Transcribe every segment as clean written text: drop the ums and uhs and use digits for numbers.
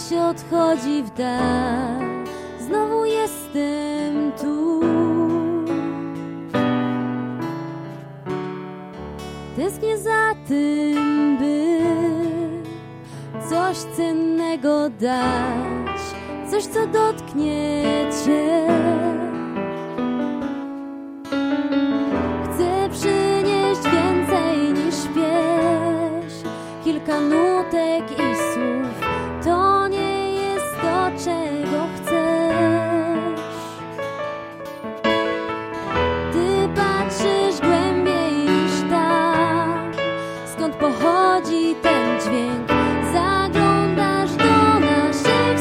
odchodzi w dal, znowu jestem tu. Tęsknię za tym, by coś cennego dać, coś, co dotknie Cię. Chcę przynieść więcej niż pieśń, kilka nutek i słów. To nie jest to, czego chcesz. Ty patrzysz głębiej niż tam, skąd pochodzi ten dźwięk. Zaglądasz do naszych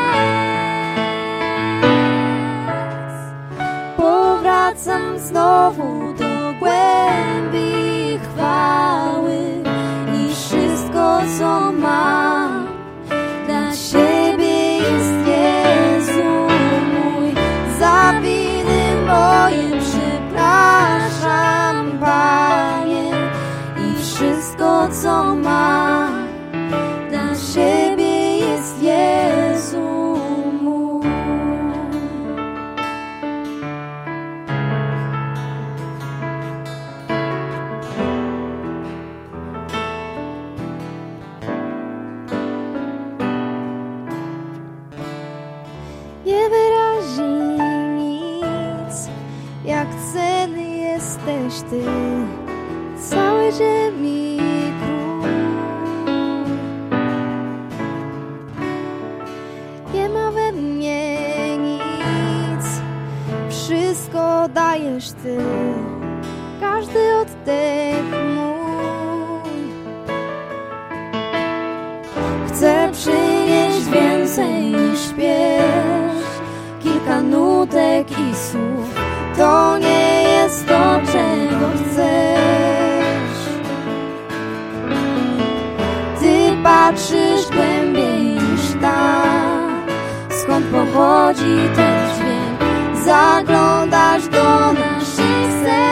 serc. Powracam znowu do głębi chwały i wszystko, co mam dla Ciebie jest Jezu mój. Za winy moje przepraszam, Panie, i wszystko, co mam dla Ciebie jest Jezu mój. Nie wyrazi nic, jak cenny jesteś Ty, całej ziemi król. Nie ma we mnie nic, wszystko dajesz Ty, każdy oddech mój. Chcę przynieść więcej niż pieśń, kilka nutek i słów. To nie jest to, czego chcesz. Ty patrzysz głębiej niż tam, skąd pochodzi ten dźwięk. Zaglądasz do naszych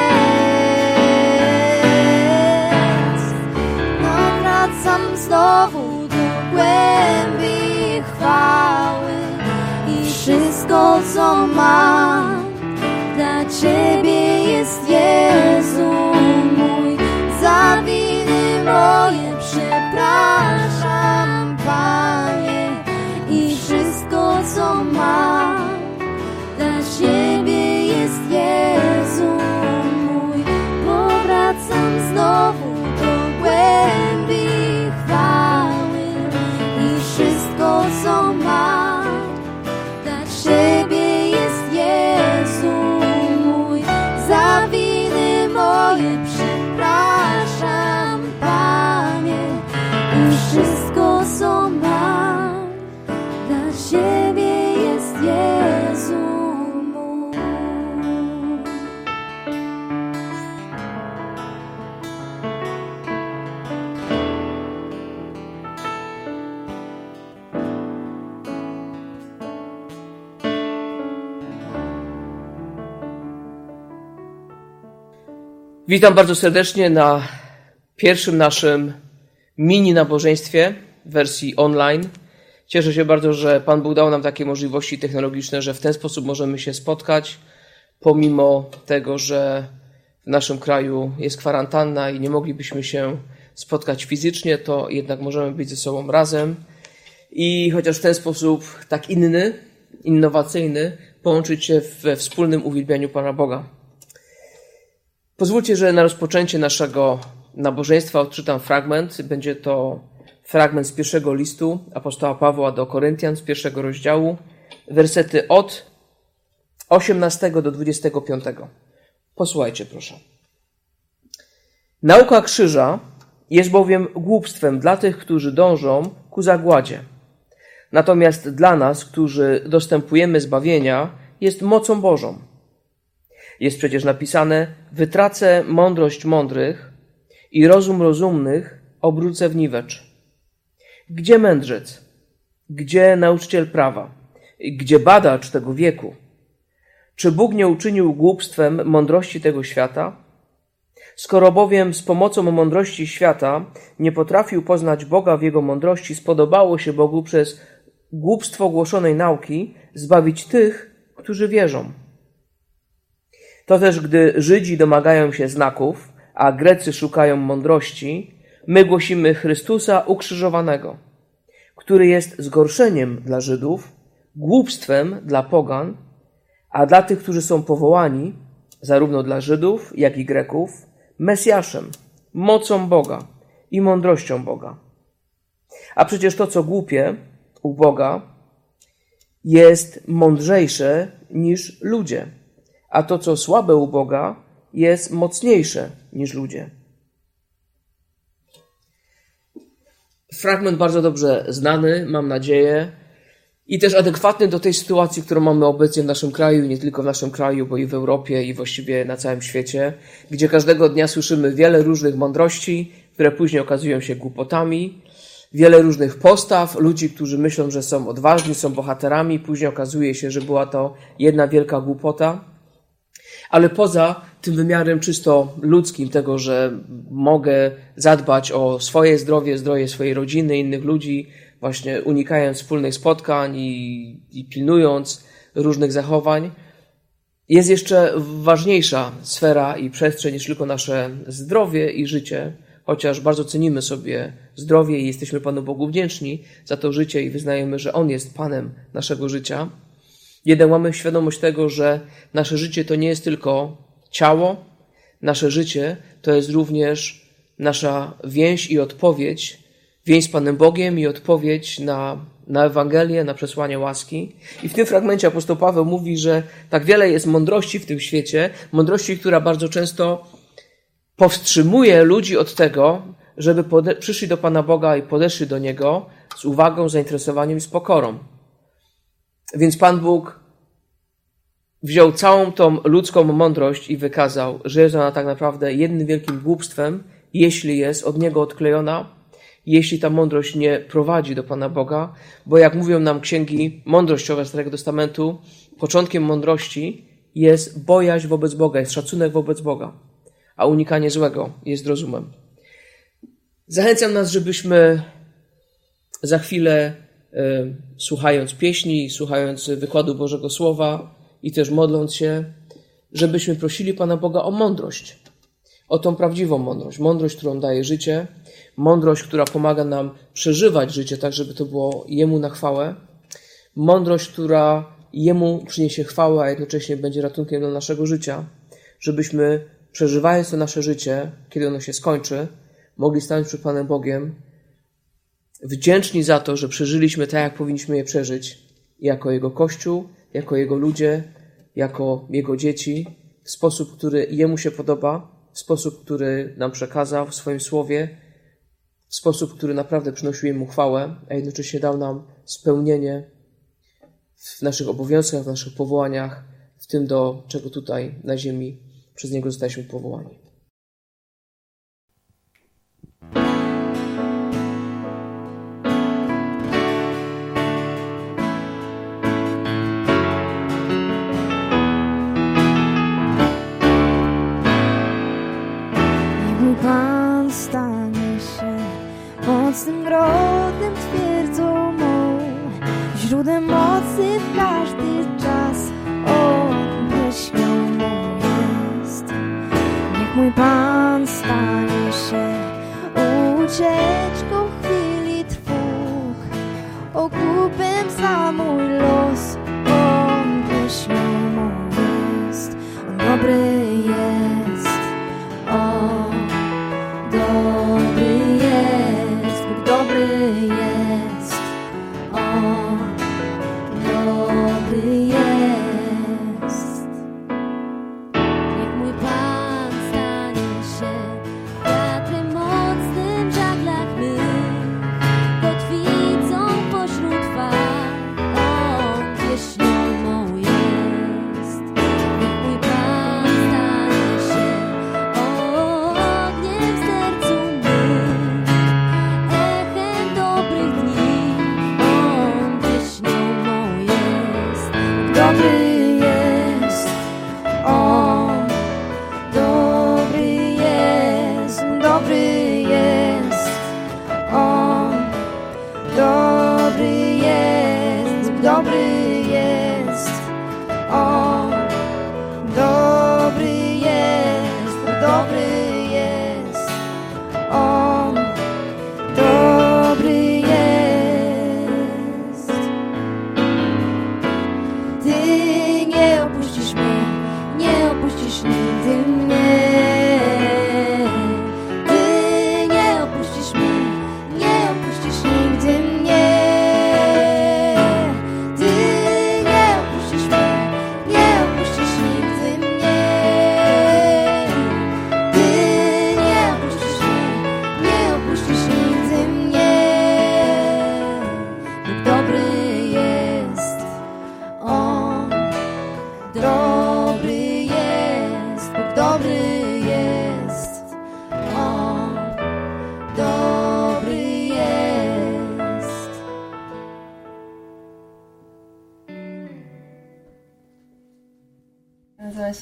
serc. No, wracam znowu do głębi chwały i wszystko, co mam dla Ciebie jest Jezu mój. Za winy moje przepraszam, Panie, i wszystko, co mam dla Ciebie jest Jezu mój. Powracam znowu do głębi chwały i wszystko, co mam dla Ciebie jest Jezu mój. Za winy moje przepraszam, Panie, i wszystko, co mam dla Ciebie jest Jezu mój. Witam bardzo serdecznie na pierwszym naszym mini nabożeństwie w wersji online. Cieszę się bardzo, że Pan Bóg dał nam takie możliwości technologiczne, że w ten sposób możemy się spotkać, pomimo tego, że w naszym kraju jest kwarantanna i nie moglibyśmy się spotkać fizycznie, to jednak możemy być ze sobą razem i chociaż w ten sposób tak innowacyjny, połączyć się we wspólnym uwielbianiu Pana Boga. Pozwólcie, że na rozpoczęcie naszego nabożeństwa odczytam fragment. Będzie to fragment z pierwszego listu apostoła Pawła do Koryntian, z pierwszego rozdziału, wersety od 18 do 25. Posłuchajcie, proszę. Nauka krzyża jest bowiem głupstwem dla tych, którzy dążą ku zagładzie. Natomiast dla nas, którzy dostępujemy zbawienia, jest mocą Bożą. Jest przecież napisane: wytracę mądrość mądrych i rozum rozumnych obrócę w niwecz. Gdzie mędrzec? Gdzie nauczyciel prawa? Gdzie badacz tego wieku? Czy Bóg nie uczynił głupstwem mądrości tego świata? Skoro bowiem z pomocą mądrości świata nie potrafił poznać Boga w Jego mądrości, spodobało się Bogu przez głupstwo głoszonej nauki zbawić tych, którzy wierzą. To też, gdy Żydzi domagają się znaków, a Grecy szukają mądrości, my głosimy Chrystusa ukrzyżowanego, który jest zgorszeniem dla Żydów, głupstwem dla pogan, a dla tych, którzy są powołani, zarówno dla Żydów, jak i Greków, Mesjaszem, mocą Boga i mądrością Boga. A przecież to, co głupie u Boga, jest mądrzejsze niż ludzie, a to, co słabe u Boga, jest mocniejsze niż ludzie. Fragment bardzo dobrze znany, mam nadzieję, i też adekwatny do tej sytuacji, którą mamy obecnie w naszym kraju, nie tylko w naszym kraju, bo i w Europie, i właściwie na całym świecie, gdzie każdego dnia słyszymy wiele różnych mądrości, które później okazują się głupotami, wiele różnych postaw, ludzi, którzy myślą, że są odważni, są bohaterami, później okazuje się, że była to jedna wielka głupota. Ale poza tym wymiarem czysto ludzkim, tego, że mogę zadbać o swoje zdrowie, zdrowie swojej rodziny, innych ludzi, właśnie unikając wspólnych spotkań i pilnując różnych zachowań, jest jeszcze ważniejsza sfera i przestrzeń niż tylko nasze zdrowie i życie, chociaż bardzo cenimy sobie zdrowie i jesteśmy Panu Bogu wdzięczni za to życie i wyznajemy, że On jest Panem naszego życia. Jednak mamy świadomość tego, że nasze życie to nie jest tylko ciało, nasze życie to jest również nasza więź i odpowiedź, więź z Panem Bogiem i odpowiedź na Ewangelię, na przesłanie łaski. I w tym fragmencie apostoł Paweł mówi, że tak wiele jest mądrości w tym świecie, mądrości, która bardzo często powstrzymuje ludzi od tego, żeby przyszli do Pana Boga i podeszli do Niego z uwagą, zainteresowaniem i z pokorą. Więc Pan Bóg wziął całą tą ludzką mądrość i wykazał, że jest ona tak naprawdę jednym wielkim głupstwem, jeśli jest od Niego odklejona, jeśli ta mądrość nie prowadzi do Pana Boga, bo jak mówią nam księgi mądrościowe Starego Testamentu, początkiem mądrości jest bojaźń wobec Boga, jest szacunek wobec Boga, a unikanie złego jest rozumem. Zachęcam nas, żebyśmy za chwilę, słuchając pieśni, słuchając wykładu Bożego Słowa i też modląc się, żebyśmy prosili Pana Boga o mądrość, o tą prawdziwą mądrość, mądrość, którą daje życie, mądrość, która pomaga nam przeżywać życie tak, żeby to było Jemu na chwałę, mądrość, która Jemu przyniesie chwałę, a jednocześnie będzie ratunkiem dla naszego życia, żebyśmy przeżywając to nasze życie, kiedy ono się skończy, mogli stanąć przed Panem Bogiem wdzięczni za to, że przeżyliśmy tak, jak powinniśmy je przeżyć, jako Jego Kościół, jako Jego ludzie, jako Jego dzieci, w sposób, który Jemu się podoba, w sposób, który nam przekazał w swoim Słowie, w sposób, który naprawdę przynosił Jemu chwałę, a jednocześnie dał nam spełnienie w naszych obowiązkach, w naszych powołaniach, w tym, do czego tutaj na ziemi przez Niego zostaliśmy powołani. Pan stanie się mocnym rodem, twierdzą mą, źródłem mocy w każdy czas. On pieśnią mą jest. Niech mój Pan stanie się ucieczką w chwili trwóg, okupem za mój los. On pieśnią mą jest. On dobry jest. Dobry jest, Bóg dobry jest, On dobry jest. Niech mój Pan stanie się wiatrem mocnym w żaglach mych, kotwicą pośród fal, On pieśnią mą jest. Niech mój Pan stanie się ogniem w sercu mych, echem dobry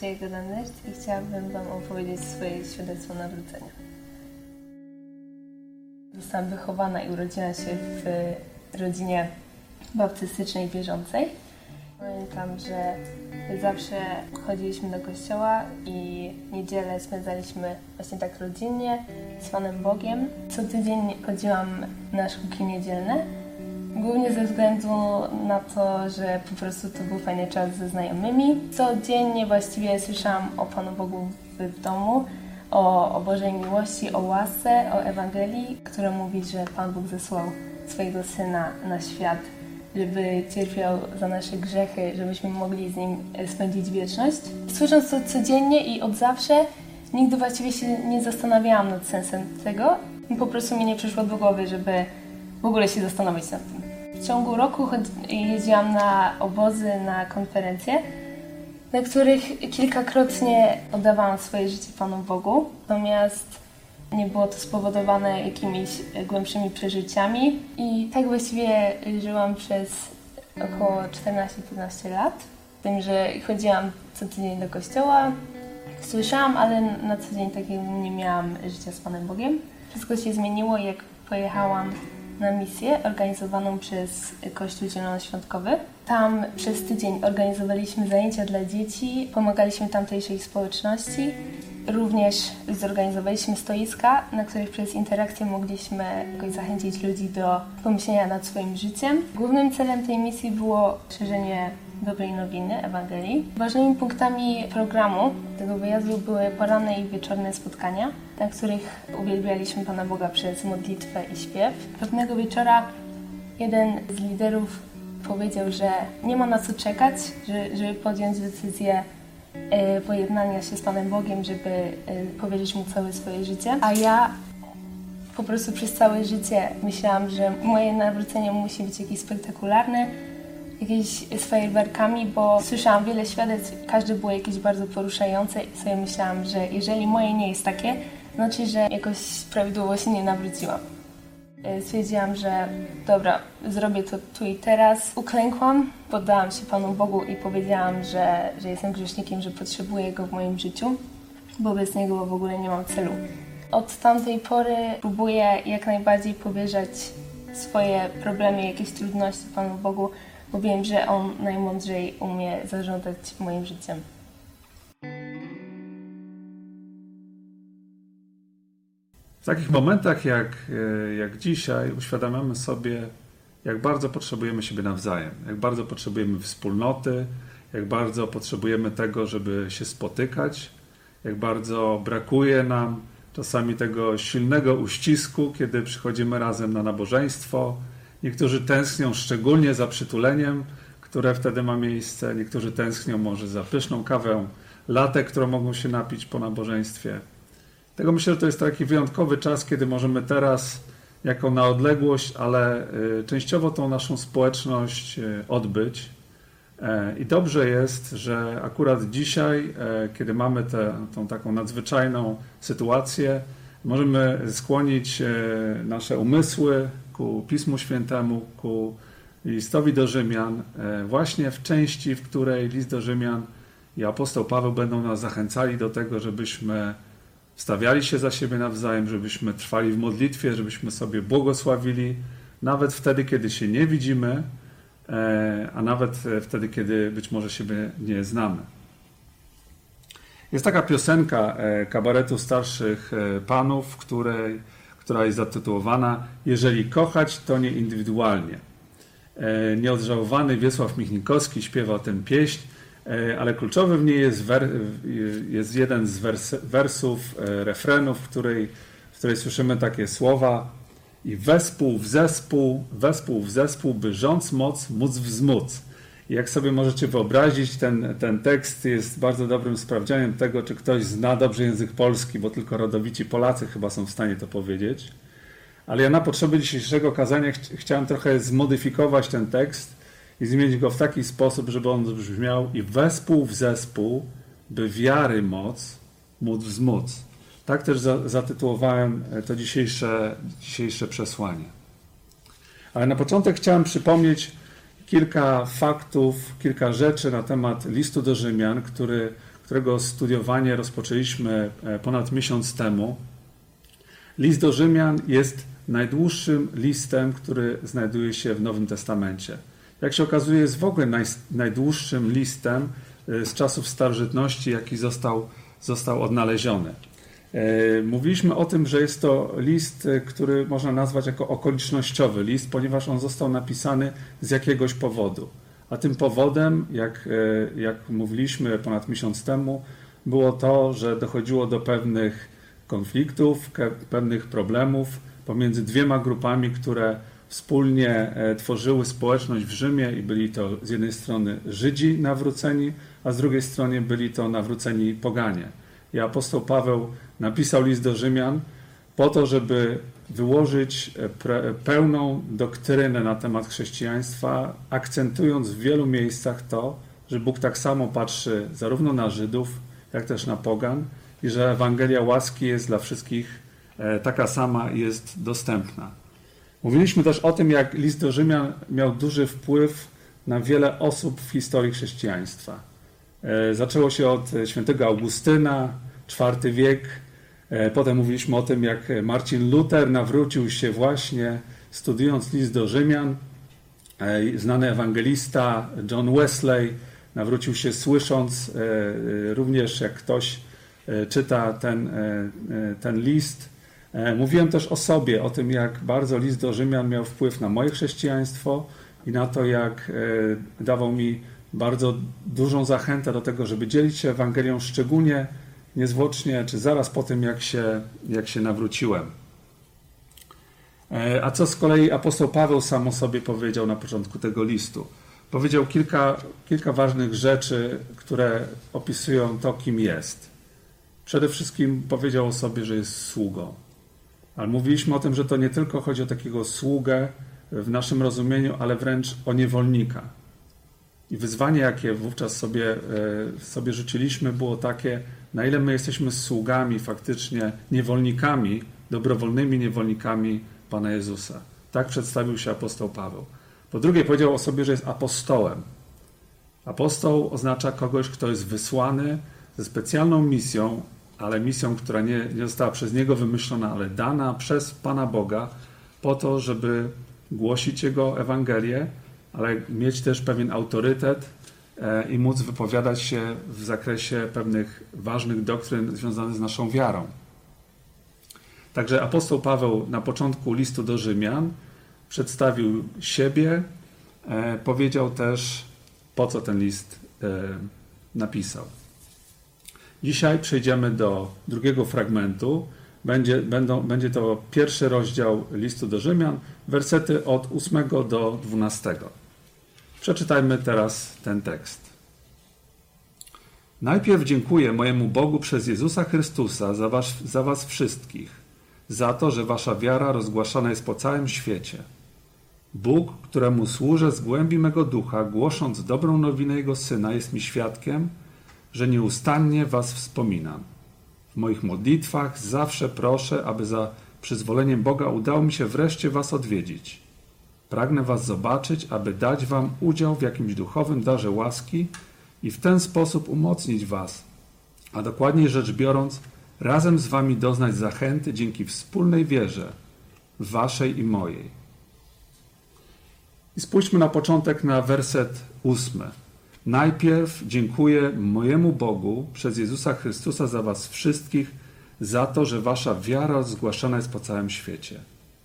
się Jagoda Nyszt i chciałabym Wam opowiedzieć swoje świadectwo nawrócenia. Zostałam wychowana i urodziłam się w rodzinie baptystycznej wierzącej. Pamiętam, że zawsze chodziliśmy do kościoła i niedzielę spędzaliśmy właśnie tak rodzinnie z Panem Bogiem. Co tydzień chodziłam na szkółki niedzielne, głównie ze względu na to, że po prostu to był fajny czas ze znajomymi. Codziennie właściwie słyszałam o Panu Bogu w domu, o Bożej miłości, o łasce, o Ewangelii, która mówi, że Pan Bóg zesłał swojego Syna na świat, żeby cierpiał za nasze grzechy, żebyśmy mogli z Nim spędzić wieczność. Słysząc to codziennie i od zawsze, nigdy właściwie się nie zastanawiałam nad sensem tego. Po prostu mi nie przyszło do głowy, żeby w ogóle się zastanowić nad tym. W ciągu roku jeździłam na obozy, na konferencje, na których kilkakrotnie oddawałam swoje życie Panu Bogu. Natomiast nie było to spowodowane jakimiś głębszymi przeżyciami. I tak właściwie żyłam przez około 14-15 lat. Z tym, że chodziłam co tydzień do kościoła, słyszałam, ale na co dzień takiego nie miałam życia z Panem Bogiem. Wszystko się zmieniło, jak pojechałam na misję organizowaną przez Kościół Zielonoświątkowy. Tam przez tydzień organizowaliśmy zajęcia dla dzieci, pomagaliśmy tamtejszej społeczności. Również zorganizowaliśmy stoiska, na których przez interakcję mogliśmy jakoś zachęcić ludzi do pomyślenia nad swoim życiem. Głównym celem tej misji było szerzenie dobrej nowiny, Ewangelii. Ważnymi punktami programu tego wyjazdu były poranne i wieczorne spotkania, na których uwielbialiśmy Pana Boga przez modlitwę i śpiew. Pewnego wieczora jeden z liderów powiedział, że nie ma na co czekać, żeby podjąć decyzję pojednania się z Panem Bogiem, żeby powierzyć Mu całe swoje życie. A ja po prostu przez całe życie myślałam, że moje nawrócenie musi być jakieś spektakularne, jakieś z fajerwerkami, bo słyszałam wiele świadectw, każde było jakieś bardzo poruszające i sobie myślałam, że jeżeli moje nie jest takie, znaczy, że jakoś prawidłowo się nie nawróciłam. Stwierdziłam, że dobra, zrobię to tu i teraz. Uklękłam, poddałam się Panu Bogu i powiedziałam, że jestem grzesznikiem, że potrzebuję Go w moim życiu, bo bez Niego w ogóle nie mam celu. Od tamtej pory próbuję jak najbardziej powierzać swoje problemy, jakieś trudności Panu Bogu, bo wiem, że On najmądrzej umie zarządzać moim życiem. W takich momentach jak dzisiaj uświadamiamy sobie, jak bardzo potrzebujemy siebie nawzajem, jak bardzo potrzebujemy wspólnoty, jak bardzo potrzebujemy tego, żeby się spotykać, jak bardzo brakuje nam czasami tego silnego uścisku, kiedy przychodzimy razem na nabożeństwo. Niektórzy tęsknią szczególnie za przytuleniem, które wtedy ma miejsce. Niektórzy tęsknią może za pyszną kawę latte, którą mogą się napić po nabożeństwie. Tego myślę, że to jest taki wyjątkowy czas, kiedy możemy teraz, jako na odległość, ale częściowo tą naszą społeczność odbyć. I dobrze jest, że akurat dzisiaj, kiedy mamy tą taką nadzwyczajną sytuację, możemy skłonić nasze umysły ku Pismu Świętemu, ku listowi do Rzymian, właśnie w części, w której list do Rzymian i apostoł Paweł będą nas zachęcali do tego, żebyśmy wstawiali się za siebie nawzajem, żebyśmy trwali w modlitwie, żebyśmy sobie błogosławili, nawet wtedy, kiedy się nie widzimy, a nawet wtedy, kiedy być może siebie nie znamy. Jest taka piosenka kabaretu starszych panów, która jest zatytułowana "Jeżeli kochać, to nie indywidualnie". Nieodżałowany Wiesław Michnikowski śpiewa tę pieśń, ale kluczowy w niej jest jeden z wersów, refrenów, w której słyszymy takie słowa: i wespół w zespół, by rządz moc móc wzmóc. I jak sobie możecie wyobrazić, ten tekst jest bardzo dobrym sprawdzianem tego, czy ktoś zna dobrze język polski, bo tylko rodowici Polacy chyba są w stanie to powiedzieć. Ale ja na potrzeby dzisiejszego kazania chciałem trochę zmodyfikować ten tekst i zmienić go w taki sposób, żeby on brzmiał: i wespół w zespół, by wiary moc móc wzmóc. Tak też zatytułowałem to dzisiejsze przesłanie. Ale na początek chciałem przypomnieć kilka faktów, kilka rzeczy na temat listu do Rzymian, którego studiowanie rozpoczęliśmy ponad miesiąc temu. List do Rzymian jest najdłuższym listem, który znajduje się w Nowym Testamencie. Jak się okazuje, jest w ogóle najdłuższym listem z czasów starożytności, jaki został odnaleziony. Mówiliśmy o tym, że jest to list, który można nazwać jako okolicznościowy list, ponieważ on został napisany z jakiegoś powodu. A tym powodem, jak mówiliśmy ponad miesiąc temu, było to, że dochodziło do pewnych konfliktów, pewnych problemów pomiędzy dwiema grupami, które wspólnie tworzyły społeczność w Rzymie i byli to z jednej strony Żydzi nawróceni, a z drugiej strony byli to nawróceni poganie. I apostoł Paweł napisał list do Rzymian po to, żeby wyłożyć pełną doktrynę na temat chrześcijaństwa, akcentując w wielu miejscach to, że Bóg tak samo patrzy zarówno na Żydów, jak też na pogan i że Ewangelia łaski jest dla wszystkich taka sama i jest dostępna. Mówiliśmy też o tym, jak list do Rzymian miał duży wpływ na wiele osób w historii chrześcijaństwa. Zaczęło się od świętego Augustyna, IV wiek. Potem mówiliśmy o tym, jak Marcin Luther nawrócił się właśnie studiując list do Rzymian. Znany ewangelista John Wesley nawrócił się słysząc również, jak ktoś czyta ten list. Mówiłem też o sobie, o tym, jak bardzo list do Rzymian miał wpływ na moje chrześcijaństwo i na to, jak dawał mi bardzo dużą zachętę do tego, żeby dzielić się Ewangelią, szczególnie niezwłocznie, czy zaraz po tym, jak się nawróciłem. A co z kolei apostoł Paweł sam o sobie powiedział na początku tego listu? Powiedział kilka ważnych rzeczy, które opisują to, kim jest. Przede wszystkim powiedział o sobie, że jest sługą. Ale mówiliśmy o tym, że to nie tylko chodzi o takiego sługę w naszym rozumieniu, ale wręcz o niewolnika. I wyzwanie, jakie wówczas sobie rzuciliśmy, było takie, na ile my jesteśmy sługami, faktycznie niewolnikami, dobrowolnymi niewolnikami Pana Jezusa. Tak przedstawił się apostoł Paweł. Po drugie, powiedział o sobie, że jest apostołem. Apostoł oznacza kogoś, kto jest wysłany ze specjalną misją, ale misją, która nie została przez niego wymyślona, ale dana przez Pana Boga po to, żeby głosić Jego Ewangelię, ale mieć też pewien autorytet i móc wypowiadać się w zakresie pewnych ważnych doktryn związanych z naszą wiarą. Także apostoł Paweł na początku listu do Rzymian przedstawił siebie, powiedział też, po co ten list napisał. Dzisiaj przejdziemy do drugiego fragmentu. Będzie to pierwszy rozdział listu do Rzymian, wersety od 8 do 12. Przeczytajmy teraz ten tekst. Najpierw dziękuję mojemu Bogu przez Jezusa Chrystusa za was wszystkich, za to, że wasza wiara rozgłaszana jest po całym świecie. Bóg, któremu służę z głębi mego ducha, głosząc dobrą nowinę Jego Syna, jest mi świadkiem, że nieustannie was wspominam. W moich modlitwach zawsze proszę, aby za przyzwoleniem Boga udało mi się wreszcie was odwiedzić. Pragnę was zobaczyć, aby dać wam udział w jakimś duchowym darze łaski i w ten sposób umocnić was, a dokładniej rzecz biorąc, razem z wami doznać zachęty dzięki wspólnej wierze, waszej i mojej. I spójrzmy na początek na werset 8. Najpierw dziękuję mojemu Bogu przez Jezusa Chrystusa za was wszystkich, za to, że wasza wiara zgłaszana jest po całym świecie.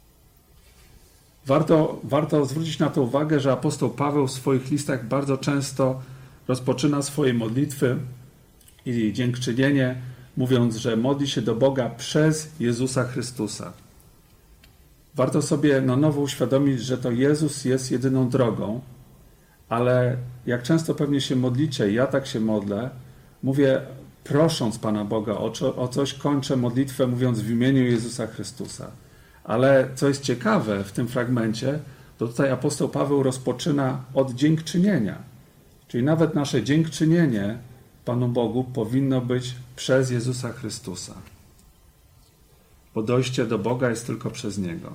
Warto zwrócić na to uwagę, że apostoł Paweł w swoich listach bardzo często rozpoczyna swoje modlitwy i dziękczynienie, mówiąc, że modli się do Boga przez Jezusa Chrystusa. Warto sobie na nowo uświadomić, że to Jezus jest jedyną drogą, ale jak często pewnie się modlicie, ja tak się modlę, mówię prosząc Pana Boga o coś, kończę modlitwę mówiąc w imieniu Jezusa Chrystusa. Ale co jest ciekawe w tym fragmencie, to tutaj apostoł Paweł rozpoczyna od dziękczynienia. Czyli nawet nasze dziękczynienie Panu Bogu powinno być przez Jezusa Chrystusa. Bo dojście do Boga jest tylko przez Niego.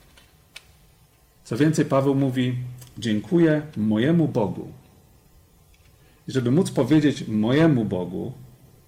Co więcej, Paweł mówi, dziękuję mojemu Bogu. I żeby móc powiedzieć mojemu Bogu,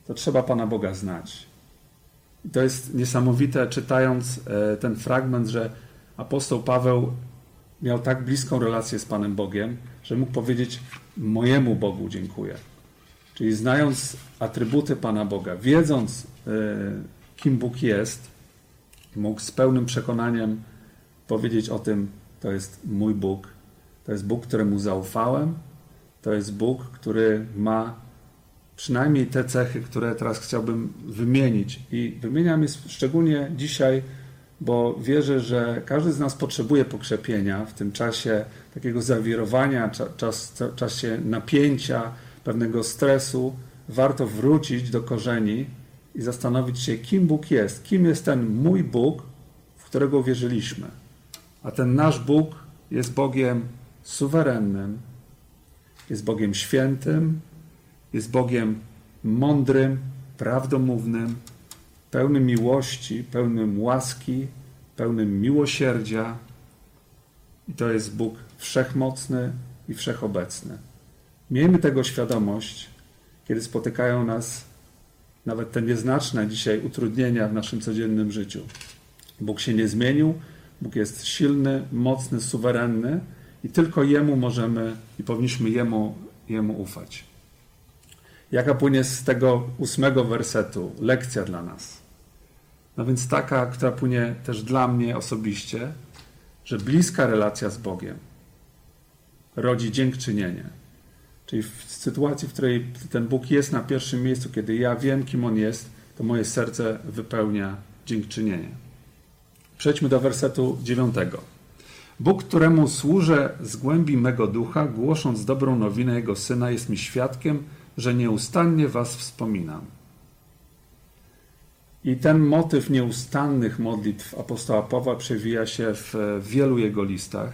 to trzeba Pana Boga znać. I to jest niesamowite, czytając ten fragment, że apostoł Paweł miał tak bliską relację z Panem Bogiem, że mógł powiedzieć: mojemu Bogu dziękuję. Czyli znając atrybuty Pana Boga, wiedząc, kim Bóg jest, mógł z pełnym przekonaniem powiedzieć o tym: to jest mój Bóg, to jest Bóg, któremu zaufałem, to jest Bóg, który ma przynajmniej te cechy, które teraz chciałbym wymienić. I wymieniam je szczególnie dzisiaj, bo wierzę, że każdy z nas potrzebuje pokrzepienia w tym czasie takiego zawirowania, czasie napięcia, pewnego stresu. Warto wrócić do korzeni i zastanowić się, kim Bóg jest. Kim jest ten mój Bóg, w którego wierzyliśmy. A ten nasz Bóg jest Bogiem suwerennym, jest Bogiem świętym, jest Bogiem mądrym, prawdomównym, pełnym miłości, pełnym łaski, pełnym miłosierdzia. I to jest Bóg wszechmocny i wszechobecny. Miejmy tego świadomość, kiedy spotykają nas nawet te nieznaczne dzisiaj utrudnienia w naszym codziennym życiu. Bóg się nie zmienił, Bóg jest silny, mocny, suwerenny i tylko Jemu możemy i powinniśmy Jemu ufać. Jaka płynie z tego 8 wersetu lekcja dla nas? No więc taka, która płynie też dla mnie osobiście, że bliska relacja z Bogiem rodzi dziękczynienie. Czyli w sytuacji, w której ten Bóg jest na pierwszym miejscu, kiedy ja wiem, kim On jest, to moje serce wypełnia dziękczynienie. Przejdźmy do wersetu 9. Bóg, któremu służę z głębi mego ducha, głosząc dobrą nowinę Jego Syna, jest mi świadkiem, że nieustannie was wspominam. I ten motyw nieustannych modlitw apostoła Pawła przewija się w wielu jego listach,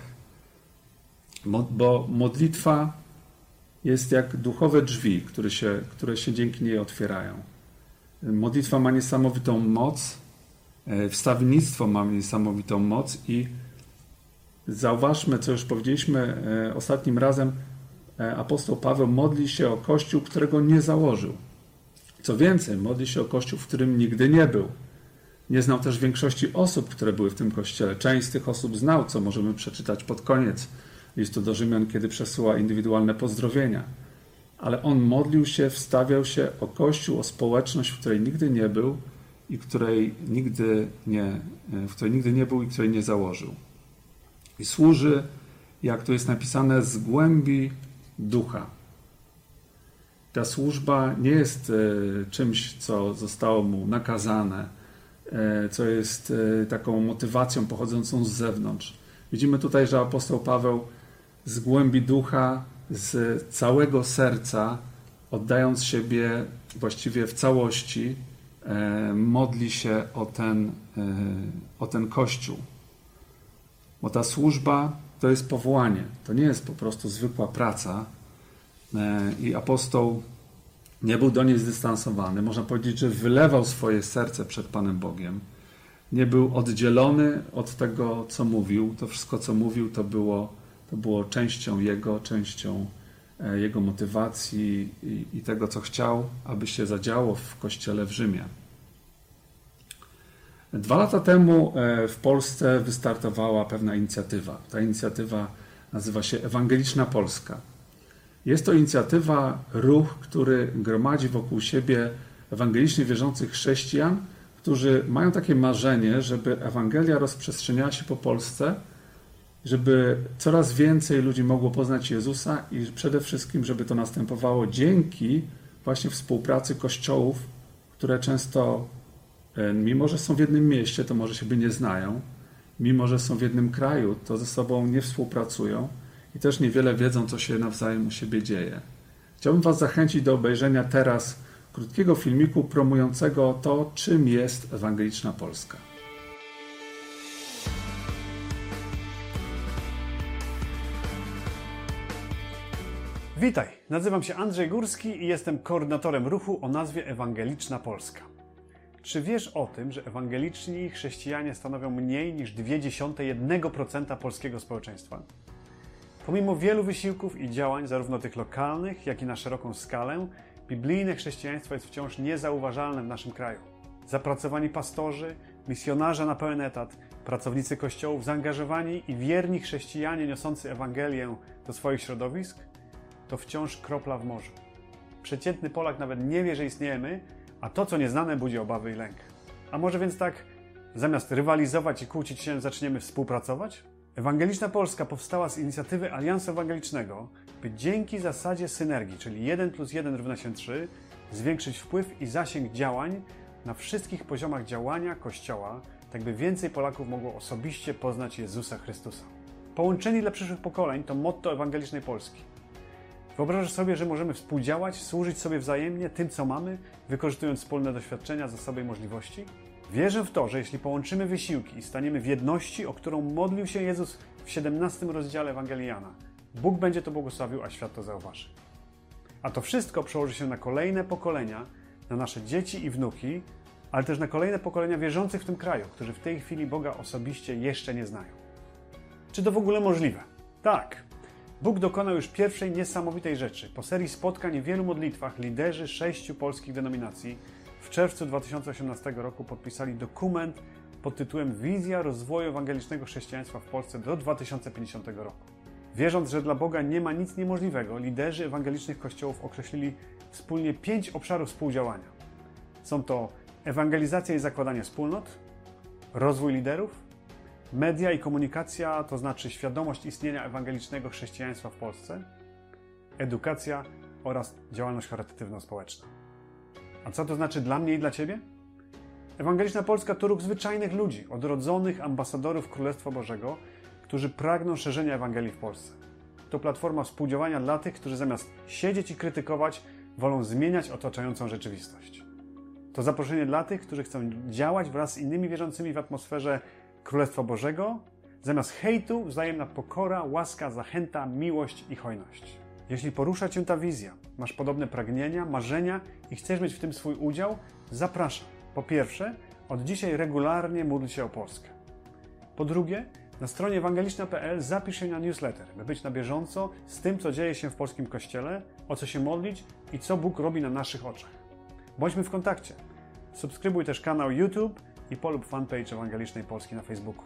bo modlitwa jest jak duchowe drzwi, które się dzięki niej otwierają. Modlitwa ma niesamowitą moc, wstawiennictwo ma niesamowitą moc i zauważmy, co już powiedzieliśmy ostatnim razem, apostoł Paweł modli się o Kościół, którego nie założył. Co więcej, modli się o Kościół, w którym nigdy nie był. Nie znał też większości osób, które były w tym Kościele. Część z tych osób znał, co możemy przeczytać pod koniec listu do Rzymian, kiedy przesyła indywidualne pozdrowienia. Ale on modlił się, wstawiał się o Kościół, o społeczność, w której nigdy nie był i w której nigdy nie był i której nie założył. I służy, jak tu jest napisane, z głębi ducha. Ta służba nie jest czymś, co zostało mu nakazane, co jest taką motywacją pochodzącą z zewnątrz. Widzimy tutaj, że apostoł Paweł z głębi ducha, z całego serca, oddając siebie właściwie w całości, modli się o ten Kościół. Bo ta służba to jest powołanie, to nie jest po prostu zwykła praca i apostoł nie był do niej zdystansowany. Można powiedzieć, że wylewał swoje serce przed Panem Bogiem. Nie był oddzielony od tego, co mówił. To wszystko, co mówił, to było częścią jego motywacji i tego, co chciał, aby się zadziało w Kościele w Rzymie. 2 lata temu w Polsce wystartowała pewna inicjatywa. Ta inicjatywa nazywa się Ewangeliczna Polska. Jest to inicjatywa, ruch, który gromadzi wokół siebie ewangelicznie wierzących chrześcijan, którzy mają takie marzenie, żeby Ewangelia rozprzestrzeniała się po Polsce, żeby coraz więcej ludzi mogło poznać Jezusa i przede wszystkim, żeby to następowało dzięki właśnie współpracy kościołów, które często, mimo że są w jednym mieście, to może siebie nie znają, mimo że są w jednym kraju, to ze sobą nie współpracują i też niewiele wiedzą, co się nawzajem u siebie dzieje. Chciałbym was zachęcić do obejrzenia teraz krótkiego filmiku promującego to, czym jest Ewangeliczna Polska. Witaj, nazywam się Andrzej Górski i jestem koordynatorem ruchu o nazwie Ewangeliczna Polska. Czy wiesz o tym, że ewangeliczni chrześcijanie stanowią mniej niż 0,2% polskiego społeczeństwa? Pomimo wielu wysiłków i działań, zarówno tych lokalnych, jak i na szeroką skalę, biblijne chrześcijaństwo jest wciąż niezauważalne w naszym kraju. Zapracowani pastorzy, misjonarze na pełen etat, pracownicy kościołów, zaangażowani i wierni chrześcijanie niosący Ewangelię do swoich środowisk, to wciąż kropla w morzu. Przeciętny Polak nawet nie wie, że istniejemy, a to, co nieznane, budzi obawy i lęk. A może więc tak, zamiast rywalizować i kłócić się, zaczniemy współpracować? Ewangeliczna Polska powstała z inicjatywy Aliansu Ewangelicznego, by dzięki zasadzie synergii, czyli 1+1 równa się 3, zwiększyć wpływ i zasięg działań na wszystkich poziomach działania Kościoła, tak by więcej Polaków mogło osobiście poznać Jezusa Chrystusa. Połączeni dla przyszłych pokoleń to motto Ewangelicznej Polski. Wyobrażasz sobie, że możemy współdziałać, służyć sobie wzajemnie tym, co mamy, wykorzystując wspólne doświadczenia, zasoby i możliwości? Wierzę w to, że jeśli połączymy wysiłki i staniemy w jedności, o którą modlił się Jezus w 17 rozdziale Ewangelii Jana, Bóg będzie to błogosławił, a świat to zauważy. A to wszystko przełoży się na kolejne pokolenia, na nasze dzieci i wnuki, ale też na kolejne pokolenia wierzących w tym kraju, którzy w tej chwili Boga osobiście jeszcze nie znają. Czy to w ogóle możliwe? Tak. Bóg dokonał już pierwszej niesamowitej rzeczy. Po serii spotkań i wielu modlitwach liderzy 6 polskich denominacji w czerwcu 2018 roku podpisali dokument pod tytułem Wizja rozwoju ewangelicznego chrześcijaństwa w Polsce do 2050 roku. Wierząc, że dla Boga nie ma nic niemożliwego, liderzy ewangelicznych kościołów określili wspólnie 5 obszarów współdziałania. Są to ewangelizacja i zakładanie wspólnot, rozwój liderów, media i komunikacja, to znaczy świadomość istnienia ewangelicznego chrześcijaństwa w Polsce, edukacja oraz działalność charytatywno-społeczna. A co to znaczy dla mnie i dla Ciebie? Ewangeliczna Polska to ruch zwyczajnych ludzi, odrodzonych ambasadorów Królestwa Bożego, którzy pragną szerzenia Ewangelii w Polsce. To platforma współdziałania dla tych, którzy zamiast siedzieć i krytykować, wolą zmieniać otaczającą rzeczywistość. To zaproszenie dla tych, którzy chcą działać wraz z innymi wierzącymi w atmosferze Królestwa Bożego, zamiast hejtu wzajemna pokora, łaska, zachęta, miłość i hojność. Jeśli porusza Cię ta wizja, masz podobne pragnienia, marzenia i chcesz mieć w tym swój udział, zapraszam. Po pierwsze, od dzisiaj regularnie módl się o Polskę. Po drugie, na stronie ewangeliczna.pl zapisz się na newsletter, by być na bieżąco z tym, co dzieje się w polskim Kościele, o co się modlić i co Bóg robi na naszych oczach. Bądźmy w kontakcie. Subskrybuj też kanał YouTube i polub fanpage Ewangelicznej Polski na Facebooku.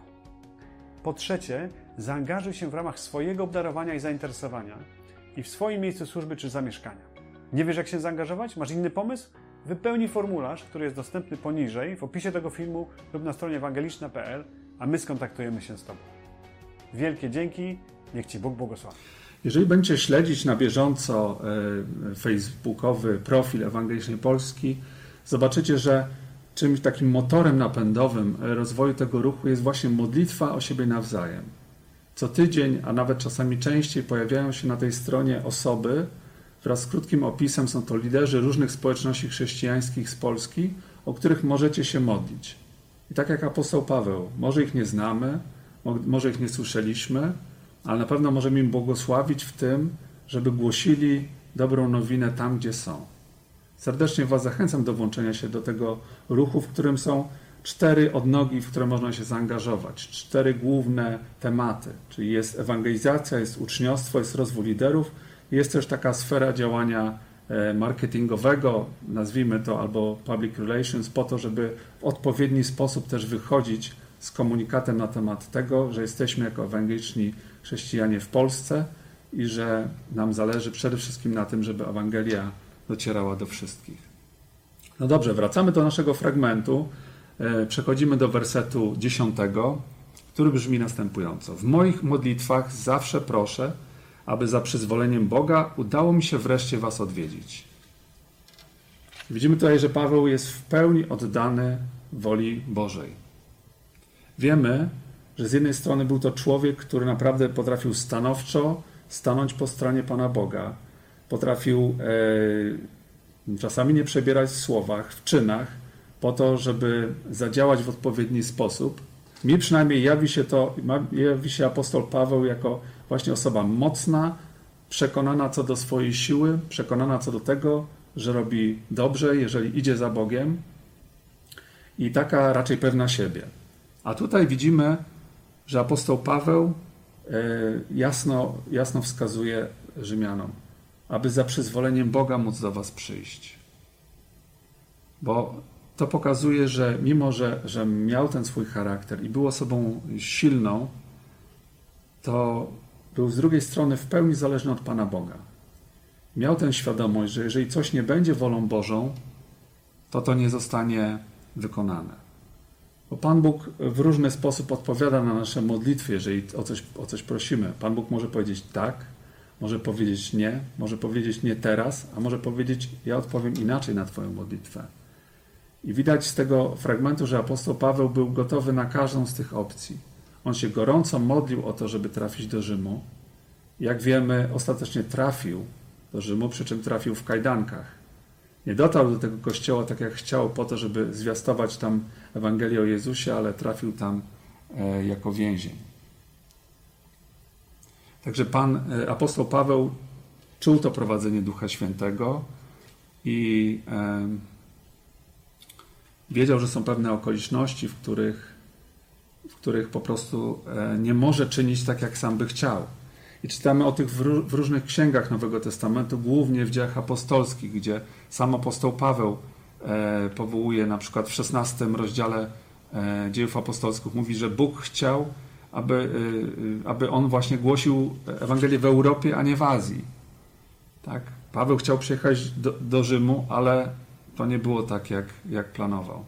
Po trzecie, zaangażuj się w ramach swojego obdarowania i zainteresowania i w swoim miejscu służby czy zamieszkania. Nie wiesz, jak się zaangażować? Masz inny pomysł? Wypełnij formularz, który jest dostępny poniżej, w opisie tego filmu lub na stronie ewangeliczna.pl, a my skontaktujemy się z Tobą. Wielkie dzięki, niech Ci Bóg błogosławi. Jeżeli będziecie śledzić na bieżąco facebookowy profil Ewangelicznej Polski, zobaczycie, że czymś takim motorem napędowym rozwoju tego ruchu jest właśnie modlitwa o siebie nawzajem. Co tydzień, a nawet czasami częściej pojawiają się na tej stronie osoby wraz z krótkim opisem, są to liderzy różnych społeczności chrześcijańskich z Polski, o których możecie się modlić. I tak jak apostoł Paweł, może ich nie znamy, może ich nie słyszeliśmy, ale na pewno możemy im błogosławić w tym, żeby głosili dobrą nowinę tam, gdzie są. Serdecznie Was zachęcam do włączenia się do tego ruchu, w którym są 4 odnogi, w które można się zaangażować. 4 główne tematy, czyli jest ewangelizacja, jest uczniostwo, jest rozwój liderów, jest też taka sfera działania marketingowego, nazwijmy to, albo public relations, po to, żeby w odpowiedni sposób też wychodzić z komunikatem na temat tego, że jesteśmy jako ewangeliczni chrześcijanie w Polsce i że nam zależy przede wszystkim na tym, żeby Ewangelia docierała do wszystkich. No dobrze, wracamy do naszego fragmentu. Przechodzimy do wersetu 10, który brzmi następująco. W moich modlitwach zawsze proszę, aby za przyzwoleniem Boga udało mi się wreszcie Was odwiedzić. Widzimy tutaj, że Paweł jest w pełni oddany woli Bożej. Wiemy, że z jednej strony był to człowiek, który naprawdę potrafił stanowczo stanąć po stronie Pana Boga. Potrafił czasami nie przebierać w słowach, w czynach, po to, żeby zadziałać w odpowiedni sposób. Mi przynajmniej jawi się apostoł Paweł jako właśnie osoba mocna, przekonana co do swojej siły, przekonana co do tego, że robi dobrze, jeżeli idzie za Bogiem i taka raczej pewna siebie. A tutaj widzimy, że apostoł Paweł jasno wskazuje Rzymianom. aby za przyzwoleniem Boga móc do was przyjść. Bo to pokazuje, że mimo, że miał ten swój charakter i był osobą silną, to był z drugiej strony w pełni zależny od Pana Boga. Miał tę świadomość, że jeżeli coś nie będzie wolą Bożą, to nie zostanie wykonane. Bo Pan Bóg w różny sposób odpowiada na nasze modlitwy, jeżeli o coś prosimy. Pan Bóg może powiedzieć tak, może powiedzieć nie, może powiedzieć nie teraz, a może powiedzieć ja odpowiem inaczej na Twoją modlitwę. I widać z tego fragmentu, że apostoł Paweł był gotowy na każdą z tych opcji. On się gorąco modlił o to, żeby trafić do Rzymu. Jak wiemy, ostatecznie trafił do Rzymu, przy czym trafił w kajdankach. Nie dotarł do tego kościoła tak jak chciał po to, żeby zwiastować tam Ewangelię o Jezusie, ale trafił tam jako więzień. Także apostoł Paweł czuł to prowadzenie Ducha Świętego i wiedział, że są pewne okoliczności, w których po prostu nie może czynić tak, jak sam by chciał. I czytamy o tych w różnych księgach Nowego Testamentu, głównie w Dziejach Apostolskich, gdzie sam apostoł Paweł powołuje, na przykład w 16 rozdziale Dziejów Apostolskich, mówi, że Bóg chciał, aby on właśnie głosił Ewangelię w Europie, a nie w Azji. Tak? Paweł chciał przyjechać do Rzymu, ale to nie było tak, jak planował.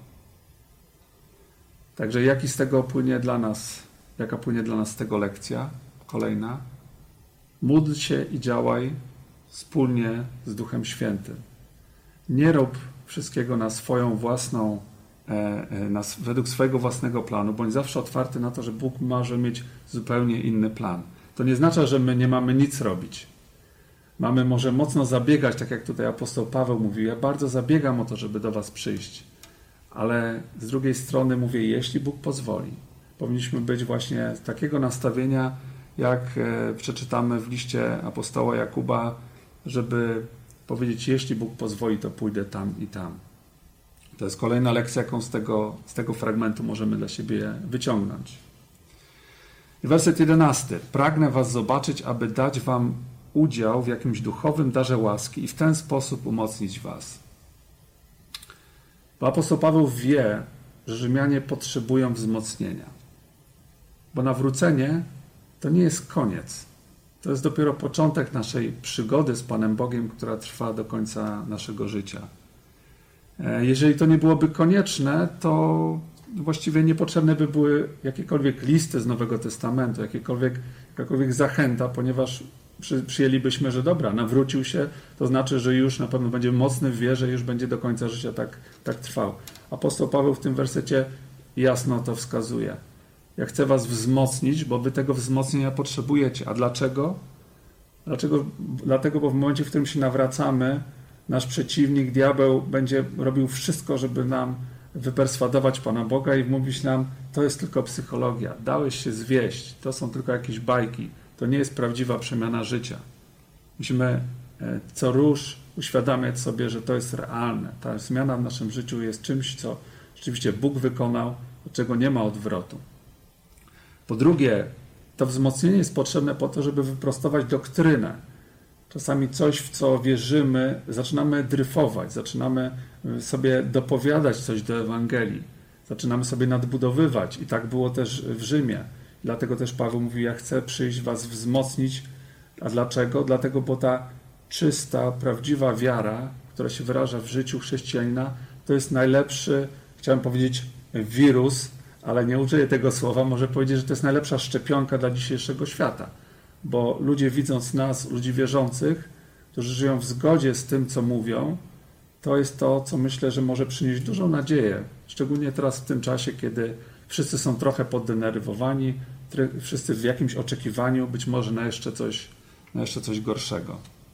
Także jaka płynie dla nas z tego lekcja? Kolejna. Módl się i działaj wspólnie z Duchem Świętym. Nie rób wszystkiego na swoją własną, według swojego własnego planu, bądź zawsze otwarty na to, że Bóg może mieć zupełnie inny plan. To nie znaczy, że my nie mamy nic robić. Mamy może mocno zabiegać, tak jak tutaj apostoł Paweł mówił, ja bardzo zabiegam o to, żeby do was przyjść. Ale z drugiej strony mówię, jeśli Bóg pozwoli. Powinniśmy być właśnie z takiego nastawienia, jak przeczytamy w liście apostoła Jakuba, żeby powiedzieć, jeśli Bóg pozwoli, to pójdę tam i tam. To jest kolejna lekcja, jaką z tego fragmentu możemy dla siebie wyciągnąć. I werset 11. Pragnę was zobaczyć, aby dać wam udział w jakimś duchowym darze łaski i w ten sposób umocnić was. Bo apostoł Paweł wie, że Rzymianie potrzebują wzmocnienia. Bo nawrócenie to nie jest koniec. To jest dopiero początek naszej przygody z Panem Bogiem, która trwa do końca naszego życia. Jeżeli to nie byłoby konieczne, to właściwie niepotrzebne by były jakiekolwiek listy z Nowego Testamentu, jakakolwiek zachęta, ponieważ przyjęlibyśmy, że dobra, nawrócił się, to znaczy, że już na pewno będzie mocny w wierze, już będzie do końca życia tak trwał. Apostoł Paweł w tym wersecie jasno to wskazuje. Ja chcę was wzmocnić, bo wy tego wzmocnienia potrzebujecie. A dlaczego? Dlatego, bo w momencie, w którym się nawracamy, nasz przeciwnik, diabeł, będzie robił wszystko, żeby nam wyperswadować Pana Boga i mówić nam, to jest tylko psychologia, dałeś się zwieść, to są tylko jakieś bajki, to nie jest prawdziwa przemiana życia. Musimy co rusz uświadamiać sobie, że to jest realne. Ta zmiana w naszym życiu jest czymś, co rzeczywiście Bóg wykonał, od czego nie ma odwrotu. Po drugie, to wzmocnienie jest potrzebne po to, żeby wyprostować doktrynę. Czasami coś, w co wierzymy, zaczynamy dryfować, zaczynamy sobie dopowiadać coś do Ewangelii, zaczynamy sobie nadbudowywać i tak było też w Rzymie. Dlatego też Paweł mówi, ja chcę przyjść was wzmocnić. A dlaczego? Dlatego, bo ta czysta, prawdziwa wiara, która się wyraża w życiu chrześcijanina, to jest najlepszy, chciałem powiedzieć wirus, ale nie użyję tego słowa, może powiedzieć, że to jest najlepsza szczepionka dla dzisiejszego świata. Bo ludzie widząc nas, ludzi wierzących, którzy żyją w zgodzie z tym, co mówią, to jest to, co myślę, że może przynieść dużą nadzieję. Szczególnie teraz w tym czasie, kiedy wszyscy są trochę poddenerwowani, wszyscy w jakimś oczekiwaniu, być może na jeszcze coś gorszego.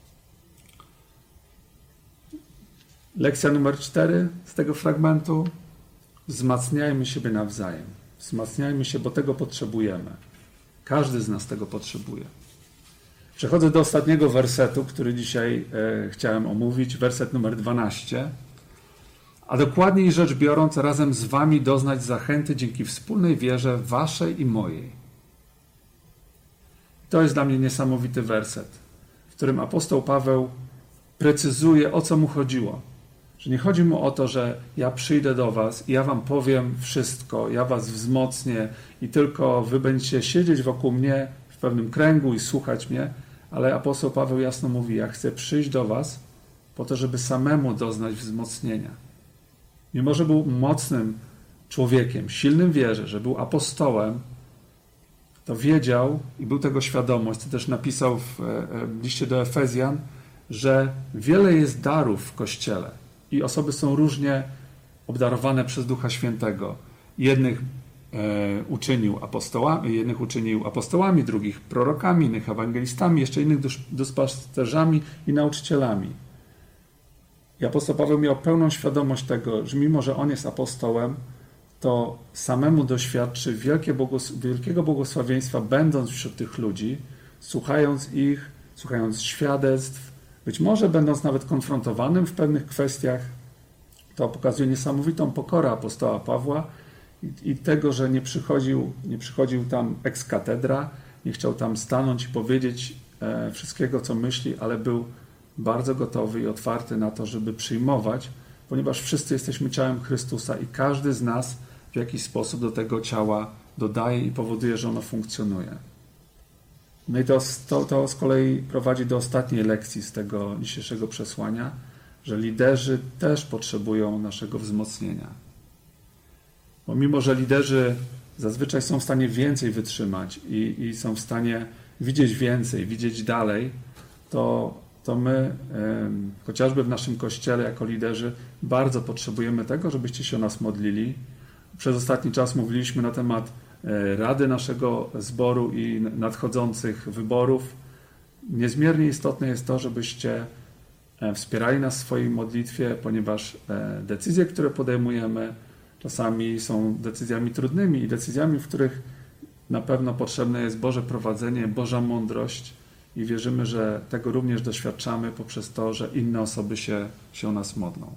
Lekcja numer 4 z tego fragmentu. Wzmacniajmy siebie nawzajem. Wzmacniajmy się, bo tego potrzebujemy. Każdy z nas tego potrzebuje. Przechodzę do ostatniego wersetu, który dzisiaj chciałem omówić. Werset numer 12. A dokładniej rzecz biorąc, razem z wami doznać zachęty dzięki wspólnej wierze waszej i mojej. To jest dla mnie niesamowity werset. którym apostoł Paweł precyzuje, o co mu chodziło. Że nie chodzi mu o to, że ja przyjdę do was i ja wam powiem wszystko, ja was wzmocnię i tylko wy będziecie siedzieć wokół mnie w pewnym kręgu i słuchać mnie, ale apostoł Paweł jasno mówi, ja chcę przyjść do was po to, żeby samemu doznać wzmocnienia. Mimo że był mocnym człowiekiem, silnym w wierze, że był apostołem, to wiedział i był tego świadomość, co też napisał w liście do Efezjan, że wiele jest darów w Kościele i osoby są różnie obdarowane przez Ducha Świętego. Jednych uczynił apostołami, drugich prorokami, innych ewangelistami, jeszcze innych duszpasterzami i nauczycielami. I apostoł Paweł miał pełną świadomość tego, że mimo, że on jest apostołem, to samemu doświadczy wielkiego błogosławieństwa, będąc wśród tych ludzi, słuchając ich, słuchając świadectw, być może będąc nawet konfrontowanym w pewnych kwestiach. To pokazuje niesamowitą pokorę apostoła Pawła i tego, że nie przychodził tam ex cathedra, nie chciał tam stanąć i powiedzieć wszystkiego, co myśli, ale był bardzo gotowy i otwarty na to, żeby przyjmować, ponieważ wszyscy jesteśmy ciałem Chrystusa i każdy z nas w jakiś sposób do tego ciała dodaje i powoduje, że ono funkcjonuje. No i to z kolei prowadzi do ostatniej lekcji z tego dzisiejszego przesłania, że liderzy też potrzebują naszego wzmocnienia. Bo mimo, że liderzy zazwyczaj są w stanie więcej wytrzymać i są w stanie widzieć więcej, widzieć dalej, to my, chociażby w naszym Kościele jako liderzy, bardzo potrzebujemy tego, żebyście się o nas modlili. Przez ostatni czas mówiliśmy na temat rady naszego zboru i nadchodzących wyborów. Niezmiernie istotne jest to, żebyście wspierali nas w swojej modlitwie, ponieważ decyzje, które podejmujemy, czasami są decyzjami trudnymi i decyzjami, w których na pewno potrzebne jest Boże prowadzenie, Boża mądrość i wierzymy, że tego również doświadczamy poprzez to, że inne osoby się o nas modlą.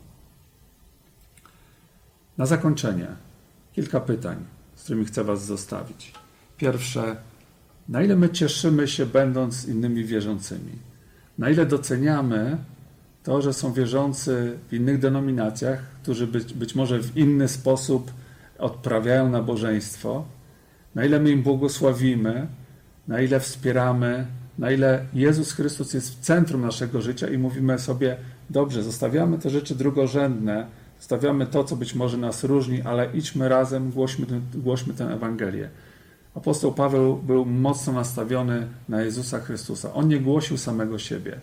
Na zakończenie kilka pytań, z którymi chcę was zostawić. Pierwsze, na ile my cieszymy się, będąc z innymi wierzącymi? Na ile doceniamy to, że są wierzący w innych denominacjach, którzy być może w inny sposób odprawiają nabożeństwo? Na ile my im błogosławimy? Na ile wspieramy? Na ile Jezus Chrystus jest w centrum naszego życia i mówimy sobie, dobrze, zostawiamy te rzeczy drugorzędne, zostawiamy to, co być może nas różni, ale idźmy razem, głośmy tę Ewangelię. Apostoł Paweł był mocno nastawiony na Jezusa Chrystusa. On nie głosił samego siebie.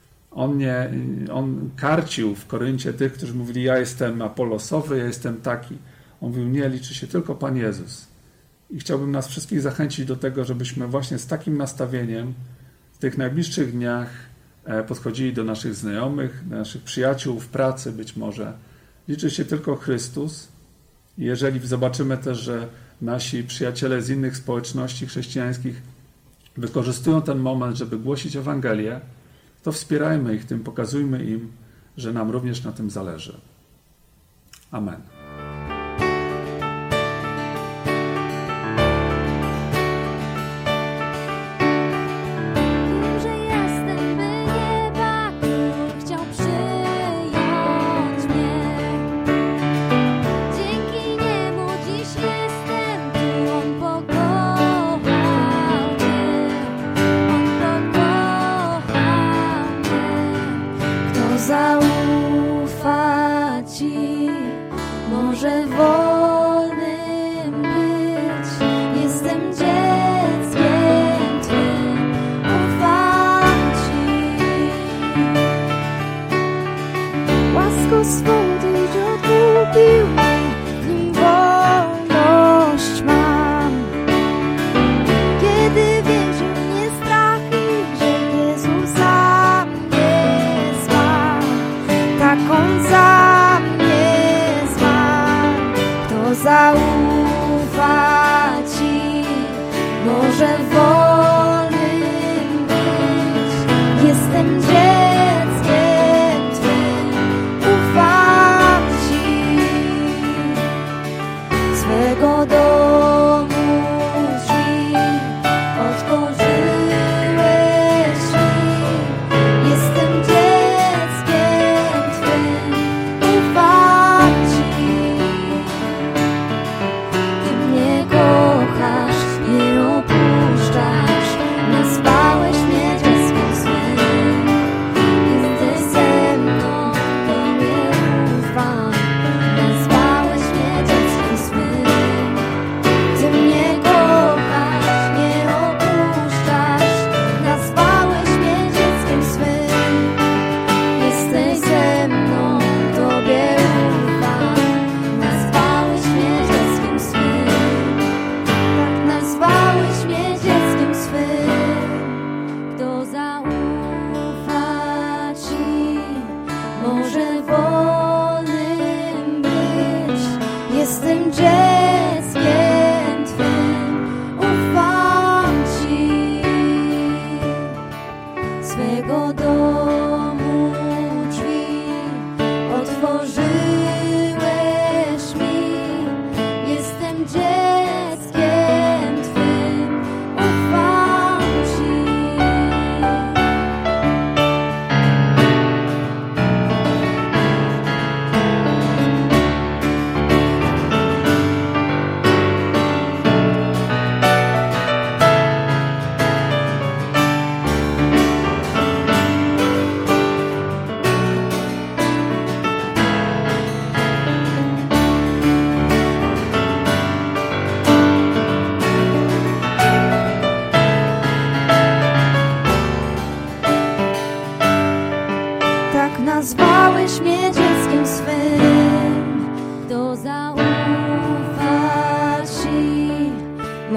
On karcił w Koryncie tych, którzy mówili, ja jestem Apolosowy, ja jestem taki. On mówił, nie, liczy się tylko Pan Jezus. I chciałbym nas wszystkich zachęcić do tego, żebyśmy właśnie z takim nastawieniem w tych najbliższych dniach podchodzili do naszych znajomych, do naszych przyjaciół w pracy być może. Liczy się tylko Chrystus. I jeżeli zobaczymy też, że nasi przyjaciele z innych społeczności chrześcijańskich wykorzystują ten moment, żeby głosić Ewangelię, to wspierajmy ich tym, pokazujmy im, że nam również na tym zależy. Amen. Zaufa Ci,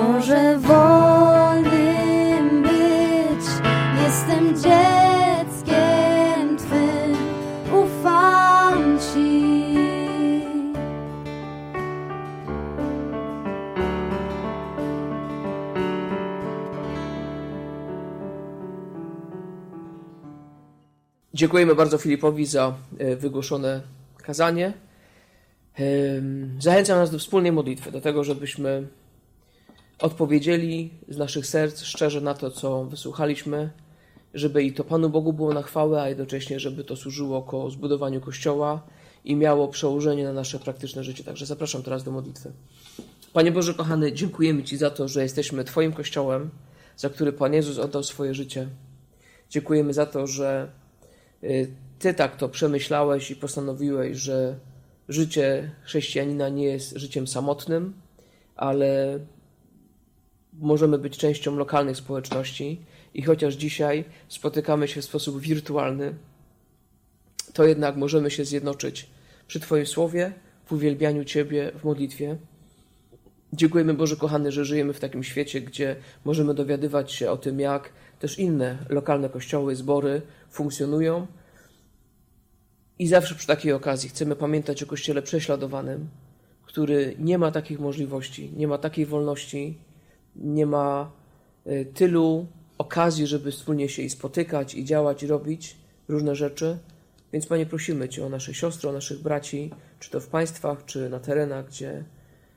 Może wolnym być, jestem dzieckiem Twym, ufam Ci. Dziękujemy bardzo Filipowi za wygłoszone kazanie. Zachęcam nas do wspólnej modlitwy, do tego, żebyśmy odpowiedzieli z naszych serc szczerze na to, co wysłuchaliśmy, żeby i to Panu Bogu było na chwałę, a jednocześnie, żeby to służyło ku zbudowaniu Kościoła i miało przełożenie na nasze praktyczne życie. Także zapraszam teraz do modlitwy. Panie Boże kochany, dziękujemy Ci za to, że jesteśmy Twoim Kościołem, za który Pan Jezus oddał swoje życie. Dziękujemy za to, że Ty tak to przemyślałeś i postanowiłeś, że życie chrześcijanina nie jest życiem samotnym, ale możemy być częścią lokalnych społeczności i chociaż dzisiaj spotykamy się w sposób wirtualny, to jednak możemy się zjednoczyć przy Twoim słowie, w uwielbianiu Ciebie, w modlitwie. Dziękujemy Boże kochany, że żyjemy w takim świecie, gdzie możemy dowiadywać się o tym, jak też inne lokalne kościoły, zbory funkcjonują. I zawsze przy takiej okazji chcemy pamiętać o Kościele prześladowanym, który nie ma takich możliwości, nie ma takiej wolności, nie ma tylu okazji, żeby wspólnie się i spotykać, i działać, i robić różne rzeczy. Więc Panie, prosimy Cię o nasze siostry, o naszych braci, czy to w państwach, czy na terenach, gdzie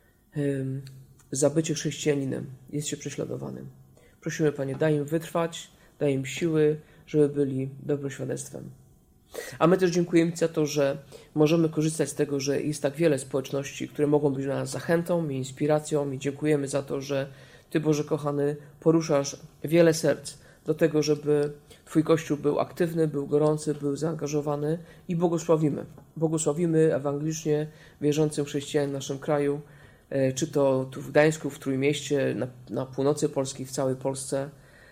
za bycie chrześcijaninem jest się prześladowanym. Prosimy, Panie, daj im wytrwać, daj im siły, żeby byli dobrym świadectwem. A my też dziękujemy Ci za to, że możemy korzystać z tego, że jest tak wiele społeczności, które mogą być dla nas zachętą i inspiracją, i dziękujemy za to, że Ty, Boże kochany, poruszasz wiele serc do tego, żeby Twój Kościół był aktywny, był gorący, był zaangażowany i błogosławimy. Błogosławimy ewangelicznie wierzącym chrześcijanom w naszym kraju, czy to tu w Gdańsku, w Trójmieście, na północy Polski, w całej Polsce.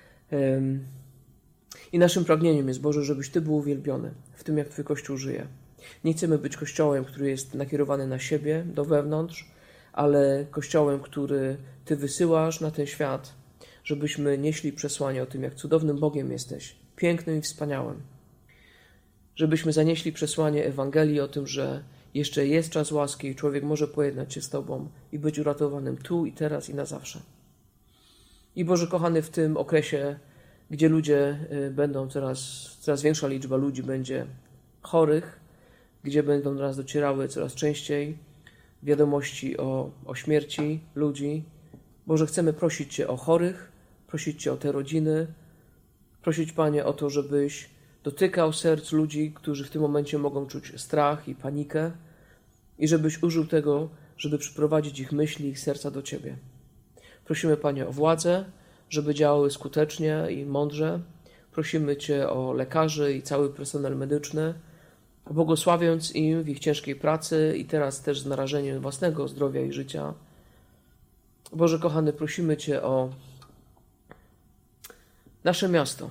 I naszym pragnieniem jest, Boże, żebyś Ty był uwielbiony w tym, jak Twój Kościół żyje. Nie chcemy być Kościołem, który jest nakierowany na siebie, do wewnątrz, ale Kościołem, który Ty wysyłasz na ten świat, żebyśmy nieśli przesłanie o tym, jak cudownym Bogiem jesteś, pięknym i wspaniałym. Żebyśmy zanieśli przesłanie Ewangelii o tym, że jeszcze jest czas łaski i człowiek może pojednać się z Tobą i być uratowanym tu i teraz i na zawsze. I Boże kochany, w tym okresie, gdzie ludzie będą, coraz większa liczba ludzi będzie chorych, gdzie będą do nas docierały coraz częściej wiadomości o śmierci ludzi. Boże, chcemy prosić Cię o chorych, prosić Cię o te rodziny, prosić, Panie, o to, żebyś dotykał serc ludzi, którzy w tym momencie mogą czuć strach i panikę i żebyś użył tego, żeby przyprowadzić ich myśli, ich serca do Ciebie. Prosimy, Panie, o władzę, żeby działały skutecznie i mądrze. Prosimy Cię o lekarzy i cały personel medyczny, błogosławiąc im w ich ciężkiej pracy i teraz też z narażeniem własnego zdrowia i życia. Boże kochany, prosimy Cię o nasze miasto.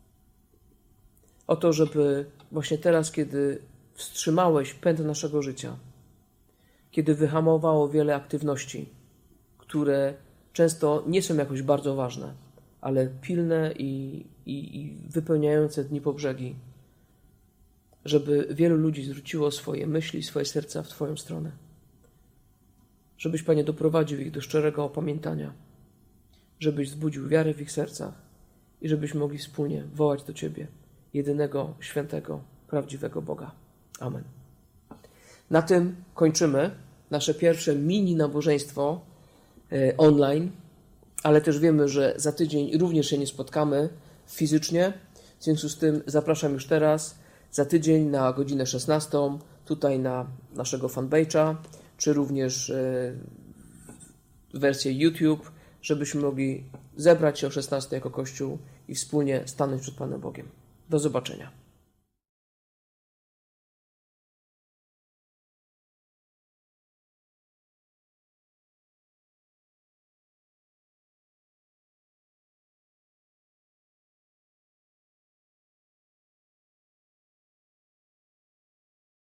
O to, żeby właśnie teraz, kiedy wstrzymałeś pęd naszego życia, kiedy wyhamowało wiele aktywności, które często nie są jakoś bardzo ważne, ale pilne i wypełniające dni po brzegi, żeby wielu ludzi zwróciło swoje myśli, swoje serca w Twoją stronę. Żebyś, Panie, doprowadził ich do szczerego opamiętania, żebyś wzbudził wiarę w ich sercach i żebyśmy mogli wspólnie wołać do Ciebie, jedynego, świętego, prawdziwego Boga. Amen. Na tym kończymy nasze pierwsze mini nabożeństwo online, ale też wiemy, że za tydzień również się nie spotkamy fizycznie. W związku z tym zapraszam już teraz za tydzień na godzinę 16 tutaj na naszego fanpage'a, czy również wersję YouTube, żebyśmy mogli zebrać się o 16 jako Kościół i wspólnie stanąć przed Panem Bogiem. Do zobaczenia.